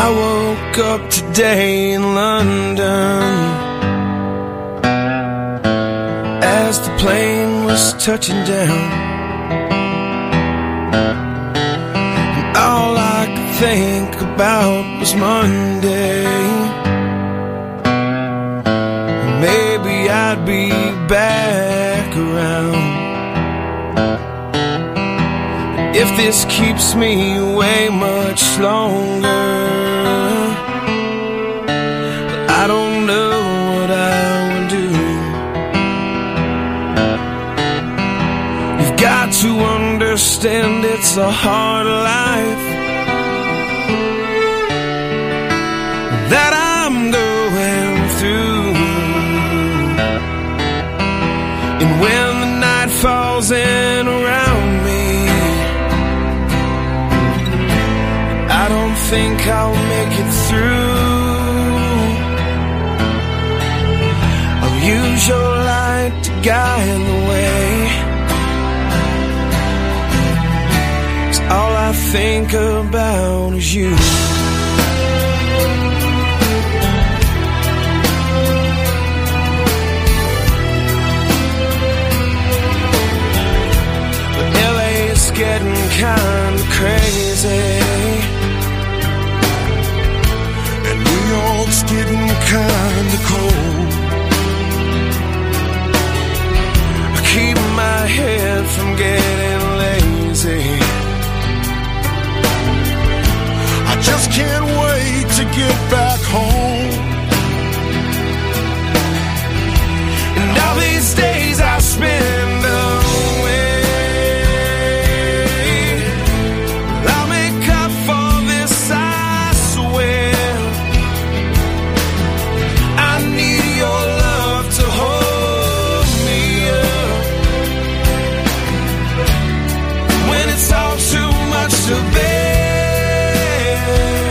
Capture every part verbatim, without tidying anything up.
I woke up today in London as the plane was touching down, and all I could think about was Monday. Maybe I'd be back around. If this keeps me away much longer, I don't know what I would do. You've got to understand it's a hard life that I'm going through. And when the night falls in around me, I don't think I'll make it through. I'll use your light to guide the way, 'cause all I think about is you. But L A's getting kinda crazy, New York's getting kinda cold. I keep my head from getting lazy. I just can't wait to get back home. And all these days I spend away, I'll make up for this, I swear. Your love to hold me up when it's all too much to bear.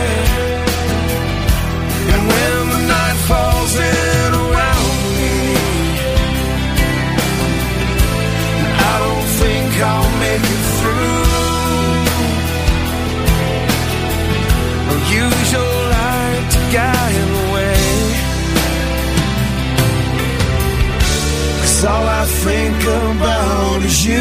And when the night falls in around me, I don't think I'll make it through. I'll use your light to guide the way, all I think about is you.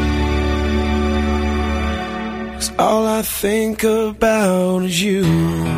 All I think about is you.